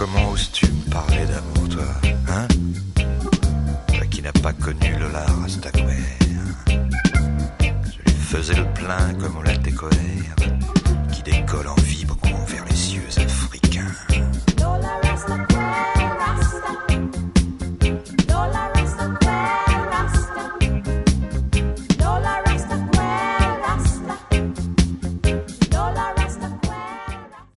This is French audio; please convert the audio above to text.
Comment oses-tu me parler d'amour, toi, hein? Toi qui n'as pas connu Lola Rastaquouère. Je lui faisais le plein comme on l'a découvert, qui décolle en vibre